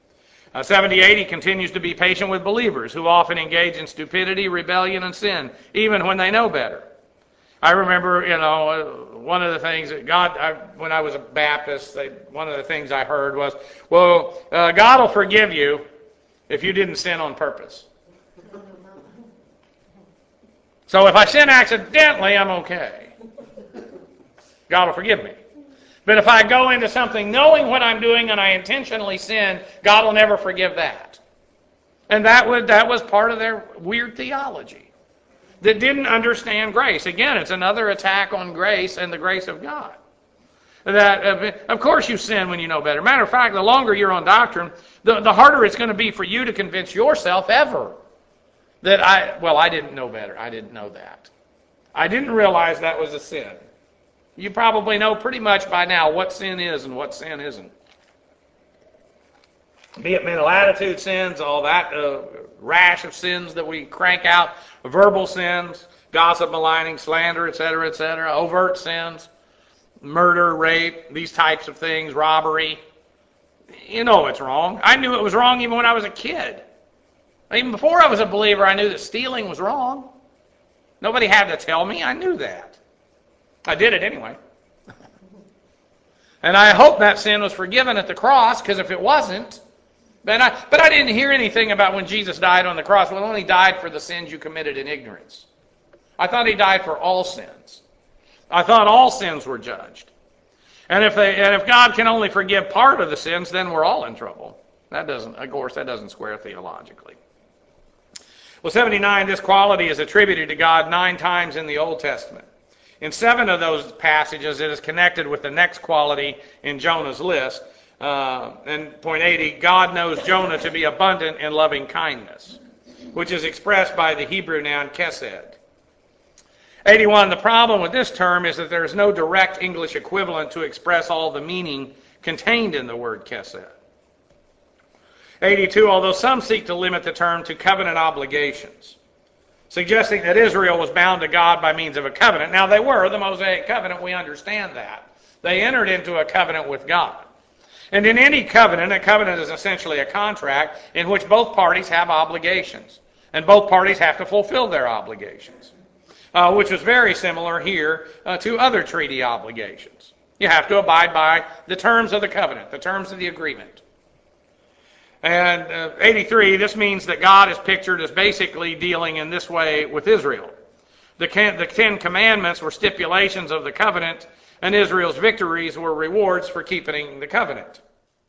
A: 78, He continues to be patient with believers who often engage in stupidity, rebellion, and sin, even when they know better. I remember, one of the things that when I was a Baptist, one of the things I heard was, God will forgive you if you didn't sin on purpose. So if I sin accidentally, I'm okay. God will forgive me. But if I go into something knowing what I'm doing and I intentionally sin, God will never forgive that. And that was part of their weird theology that didn't understand grace. Again, it's another attack on grace and the grace of God. That, of course, you sin when you know better. Matter of fact, the longer you're on doctrine, the harder it's going to be for you to convince yourself ever that I didn't know better. I didn't know that. I didn't realize that was a sin. You probably know pretty much by now what sin is and what sin isn't. Be it mental attitude sins, all that rash of sins that we crank out, verbal sins, gossip, maligning, slander, etc., overt sins, murder, rape, these types of things, robbery. You know it's wrong. I knew it was wrong even when I was a kid. Even before I was a believer, I knew that stealing was wrong. Nobody had to tell me. I knew that. I did it anyway. And I hope that sin was forgiven at the cross, because if it wasn't, but I didn't hear anything about when Jesus died on the cross. Well, only died for the sins you committed in ignorance. I thought He died for all sins. I thought all sins were judged. And if God can only forgive part of the sins, then we're all in trouble. That doesn't square theologically. Well, 79, this quality is attributed to God 9 times in the Old Testament. In 7 of those passages, it is connected with the next quality in Jonah's list. And point 80, God knows Jonah to be abundant in loving kindness, which is expressed by the Hebrew noun kesed. 81, the problem with this term is that there is no direct English equivalent to express all the meaning contained in the word kesed. 82, although some seek to limit the term to covenant obligations, suggesting that Israel was bound to God by means of a covenant. Now, they were the Mosaic covenant, we understand that. They entered into a covenant with God. And in any covenant, a covenant is essentially a contract in which both parties have obligations. And both parties have to fulfill their obligations, which is very similar here to other treaty obligations. You have to abide by the terms of the covenant, the terms of the agreement. And 83, this means that God is pictured as basically dealing in this way with Israel. The Ten Commandments were stipulations of the covenant, and Israel's victories were rewards for keeping the covenant.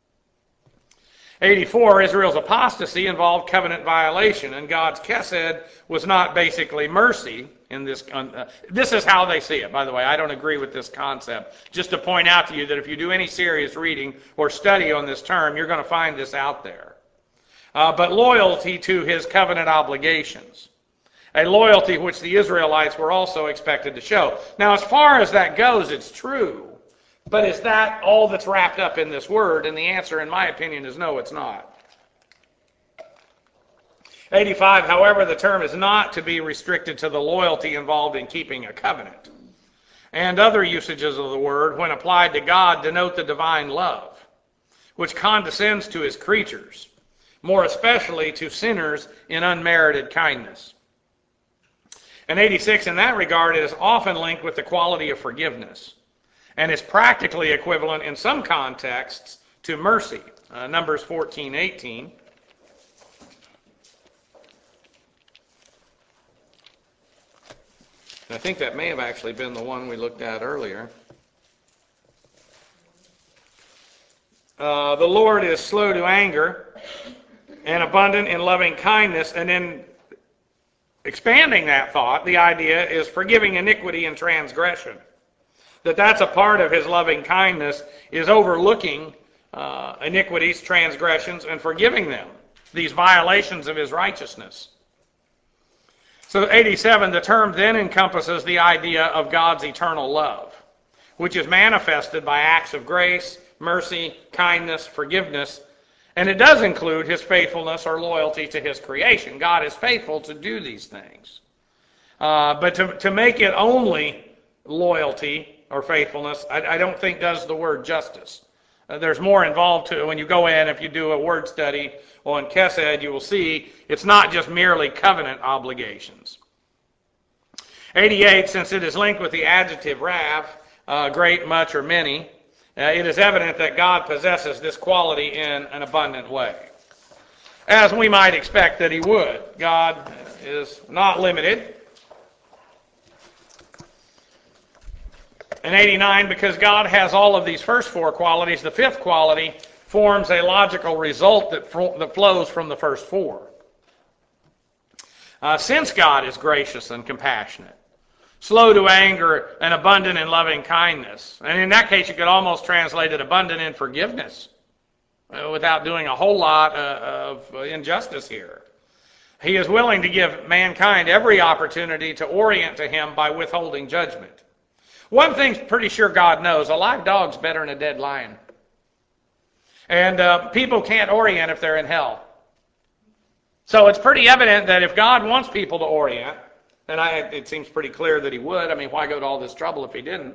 A: 84, Israel's apostasy involved covenant violation, and God's chesed was not basically mercy in this. This is how they see it, by the way. I don't agree with this concept. Just to point out to you that if you do any serious reading or study on this term, you're going to find this out there. But loyalty to his covenant obligations. A loyalty which the Israelites were also expected to show. Now, as far as that goes, it's true. But is that all that's wrapped up in this word? And the answer, in my opinion, is no, it's not. 85, however, the term is not to be restricted to the loyalty involved in keeping a covenant. And other usages of the word, when applied to God, denote the divine love, which condescends to his creatures, more especially to sinners in unmerited kindness. And 86, in that regard, it is often linked with the quality of forgiveness, and is practically equivalent in some contexts to mercy. Numbers 14:18. I think that may have actually been the one we looked at earlier. The Lord is slow to anger and abundant in loving kindness, and then expanding that thought, the idea is forgiving iniquity and transgression. That's a part of his loving kindness, is overlooking iniquities, transgressions, and forgiving them, these violations of his righteousness. So 87, the term then encompasses the idea of God's eternal love, which is manifested by acts of grace, mercy, kindness, forgiveness, and it does include his faithfulness or loyalty to his creation. God is faithful to do these things. But to make it only loyalty or faithfulness, I don't think does the word justice. There's more involved to it. When you go in, if you do a word study on Chesed, you will see it's not just merely covenant obligations. 88, since it is linked with the adjective rav, great, much, or many, it is evident that God possesses this quality in an abundant way, as we might expect that he would. God is not limited. In 89, because God has all of these first four qualities, the fifth quality forms a logical result that flows from the first four. Since God is gracious and compassionate, slow to anger, and abundant in loving kindness, and in that case you could almost translate it abundant in forgiveness, without doing a whole lot of injustice here. He is willing to give mankind every opportunity to orient to him by withholding judgment. One thing's pretty sure God knows, a live dog's better than a dead lion. And people can't orient if they're in hell. So it's pretty evident that if God wants people to orient, and it seems pretty clear that he would, I mean, why go to all this trouble if he didn't?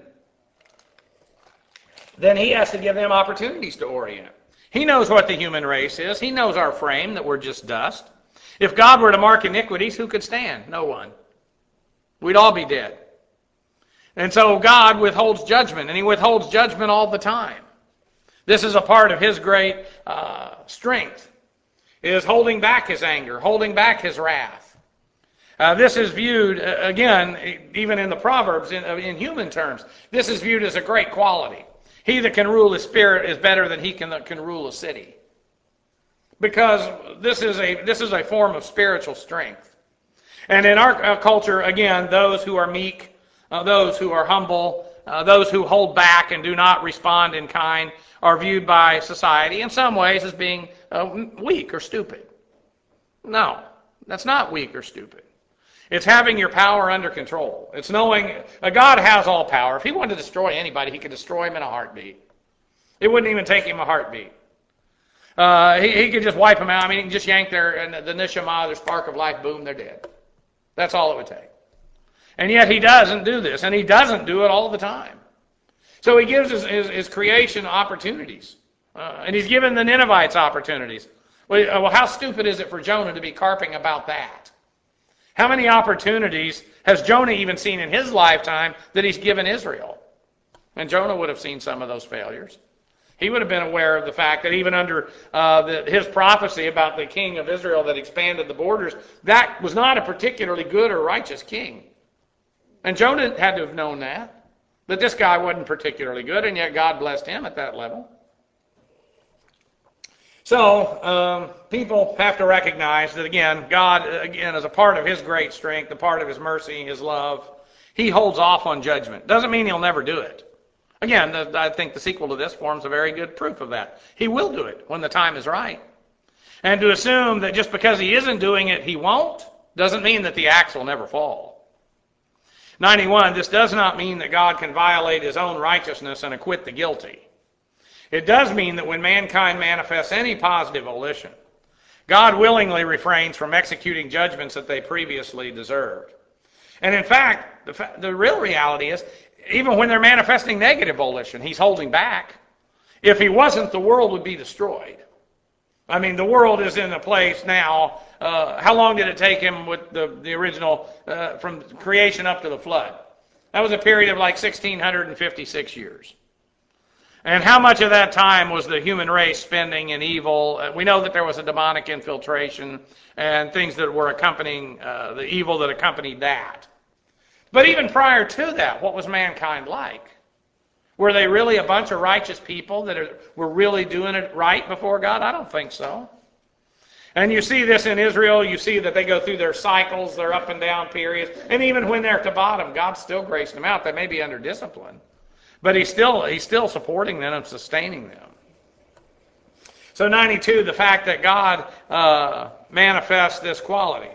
A: Then he has to give them opportunities to orient. He knows what the human race is. He knows our frame, that we're just dust. If God were to mark iniquities, who could stand? No one. We'd all be dead. And so God withholds judgment, and he withholds judgment all the time. This is a part of his great strength, is holding back his anger, holding back his wrath. This is viewed, again, even in the Proverbs, in human terms, this is viewed as a great quality. He that can rule his spirit is better than he that can rule a city. Because this is a form of spiritual strength. And in our culture, again, those who are meek, those who are humble, those who hold back and do not respond in kind are viewed by society in some ways as being weak or stupid. No, that's not weak or stupid. It's having your power under control. It's knowing God has all power. If he wanted to destroy anybody, he could destroy him in a heartbeat. It wouldn't even take him a heartbeat. He could just wipe them out. I mean, he can just yank the neshama, their spark of life, boom, they're dead. That's all it would take. And yet he doesn't do this, and he doesn't do it all the time. So he gives his creation opportunities. And he's given the Ninevites opportunities. Well, how stupid is it for Jonah to be carping about that? How many opportunities has Jonah even seen in his lifetime that he's given Israel? And Jonah would have seen some of those failures. He would have been aware of the fact that even under his prophecy about the king of Israel that expanded the borders, that was not a particularly good or righteous king. And Jonah had to have known that this guy wasn't particularly good, and yet God blessed him at that level. So people have to recognize that, again, God, again, as a part of his great strength, a part of his mercy, his love, he holds off on judgment. Doesn't mean he'll never do it. Again, I think the sequel to this forms a very good proof of that. He will do it when the time is right. And to assume that just because he isn't doing it, he won't, doesn't mean that the axe will never fall. 91, this does not mean that God can violate his own righteousness and acquit the guilty. It does mean that when mankind manifests any positive volition, God willingly refrains from executing judgments that they previously deserved. And in fact, the real reality is, even when they're manifesting negative volition, he's holding back. If he wasn't, the world would be destroyed. I mean, the world is in a place now. How long did it take him with the original, from creation up to the flood? That was a period of like 1,656 years. And how much of that time was the human race spending in evil? We know that there was a demonic infiltration and things that were accompanying the evil that accompanied that. But even prior to that, what was mankind like? Were they really a bunch of righteous people that were really doing it right before God? I don't think so. And you see this in Israel. You see that they go through their cycles, their up and down periods. And even when they're at the bottom, God still graced them out. They may be under discipline, but he's still supporting them and sustaining them. So 92, the fact that God manifests this quality.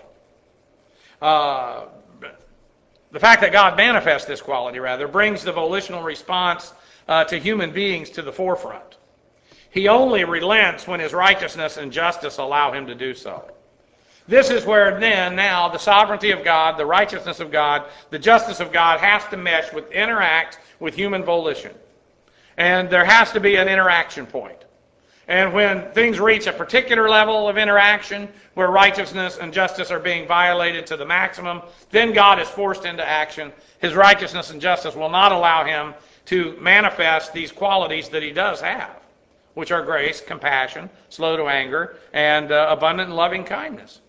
A: The fact that God manifests this quality, brings the volitional response to human beings to the forefront. He only relents when his righteousness and justice allow him to do so. This is where now the sovereignty of God, the righteousness of God, the justice of God has to interact with human volition. And there has to be an interaction point. And when things reach a particular level of interaction where righteousness and justice are being violated to the maximum, then God is forced into action. His righteousness and justice will not allow him to manifest these qualities that he does have, which are grace, compassion, slow to anger, and abundant and loving kindness.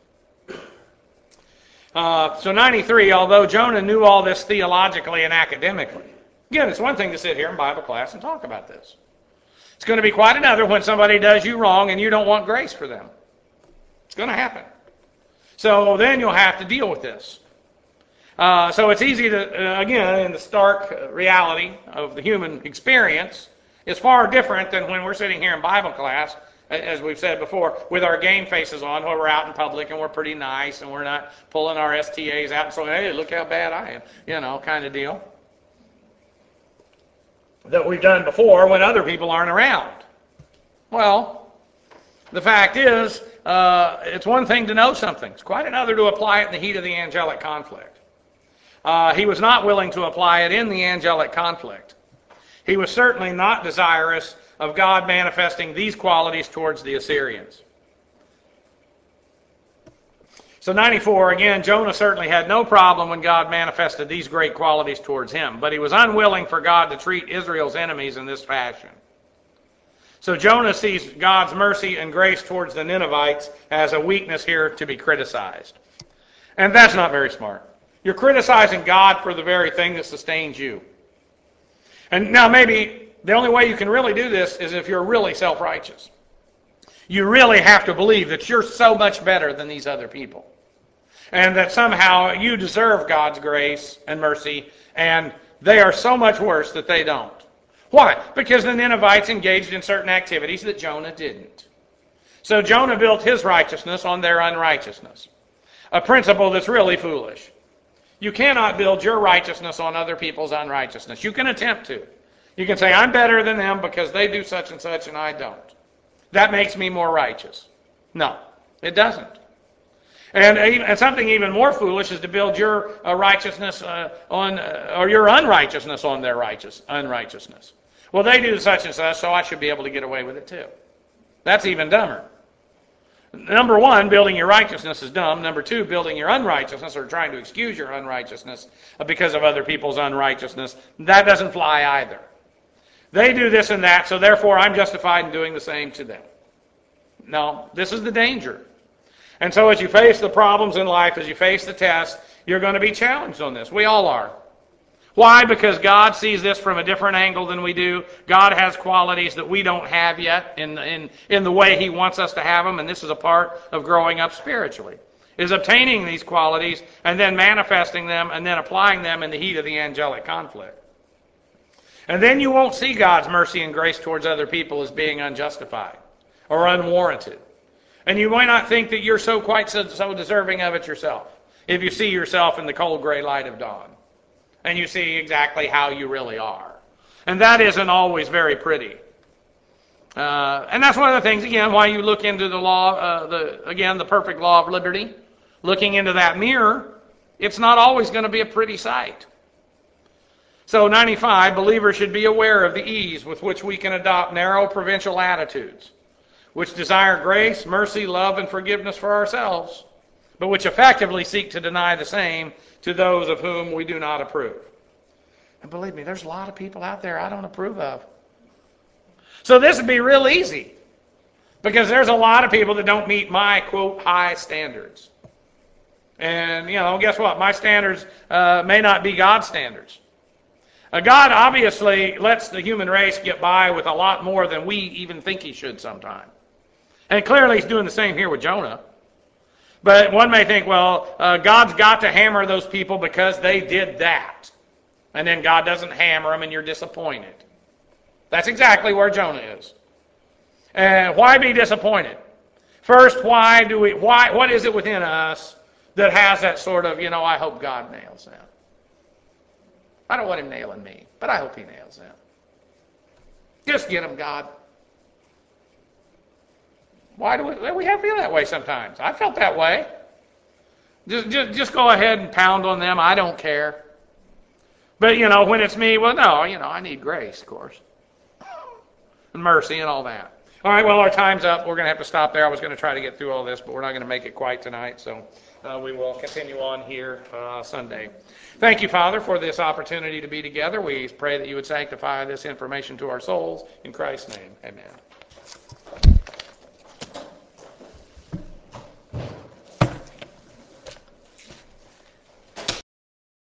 A: So 93, although Jonah knew all this theologically and academically, again, it's one thing to sit here in Bible class and talk about this. It's going to be quite another when somebody does you wrong and you don't want grace for them. It's going to happen. So then you'll have to deal with this. So it's easy to, again, in the stark reality of the human experience, it's far different than when we're sitting here in Bible class, as we've said before, with our game faces on when we're out in public and we're pretty nice and we're not pulling our STAs out and saying, hey, look how bad I am, kind of deal. That we've done before when other people aren't around. Well, the fact is, it's one thing to know something. It's quite another to apply it in the heat of the angelic conflict. He was not willing to apply it in the angelic conflict. He was certainly not desirous of God manifesting these qualities towards the Assyrians. So 94, again, Jonah certainly had no problem when God manifested these great qualities towards him, but he was unwilling for God to treat Israel's enemies in this fashion. So Jonah sees God's mercy and grace towards the Ninevites as a weakness here to be criticized. And that's not very smart. You're criticizing God for the very thing that sustains you. And now maybe the only way you can really do this is if you're really self-righteous. You really have to believe that you're so much better than these other people. And that somehow you deserve God's grace and mercy, and they are so much worse that they don't. Why? Because the Ninevites engaged in certain activities that Jonah didn't. So Jonah built his righteousness on their unrighteousness. A principle that's really foolish. You cannot build your righteousness on other people's unrighteousness. You can attempt to. You can say, I'm better than them because they do such and such and I don't. That makes me more righteous. No, it doesn't. And something even more foolish is to build your righteousness or your unrighteousness on their unrighteousness. Well, they do such and such, so I should be able to get away with it too. That's even dumber. Number one, building your righteousness is dumb. Number two, building your unrighteousness or trying to excuse your unrighteousness because of other people's unrighteousness, that doesn't fly either. They do this and that, so therefore I'm justified in doing the same to them. No, this is the danger. And so as you face the problems in life, as you face the tests, you're going to be challenged on this. We all are. Why? Because God sees this from a different angle than we do. God has qualities that we don't have yet in the way He wants us to have them, and this is a part of growing up spiritually, is obtaining these qualities and then manifesting them and then applying them in the heat of the angelic conflict. And then you won't see God's mercy and grace towards other people as being unjustified or unwarranted. And you might not think that you're so deserving of it yourself if you see yourself in the cold gray light of dawn and you see exactly how you really are. And that isn't always very pretty. And that's one of the things, again, why you look into the law, the perfect law of liberty. Looking into that mirror, it's not always going to be a pretty sight. So 95, believers should be aware of the ease with which we can adopt narrow provincial attitudes, which desire grace, mercy, love, and forgiveness for ourselves, but which effectively seek to deny the same to those of whom we do not approve. And believe me, there's a lot of people out there I don't approve of. So this would be real easy, because there's a lot of people that don't meet my, quote, high standards. And, guess what? My standards may not be God's standards. God obviously lets the human race get by with a lot more than we even think He should sometime. And clearly He's doing the same here with Jonah. But one may think, well, God's got to hammer those people because they did that. And then God doesn't hammer them and you're disappointed. That's exactly where Jonah is. And why be disappointed? First, what is it within us that has that sort of, I hope God nails that. I don't want Him nailing me, but I hope He nails them. Just get Him, God. Why do we have to feel that way sometimes? I felt that way. Just go ahead and pound on them. I don't care. But, when it's me, well, no, I need grace, of course. And mercy and all that. All right, well, our time's up. We're going to have to stop there. I was going to try to get through all this, but we're not going to make it quite tonight, so we will continue on here Sunday. Thank you, Father, for this opportunity to be together. We pray that you would sanctify this information to our souls. In Christ's name, amen.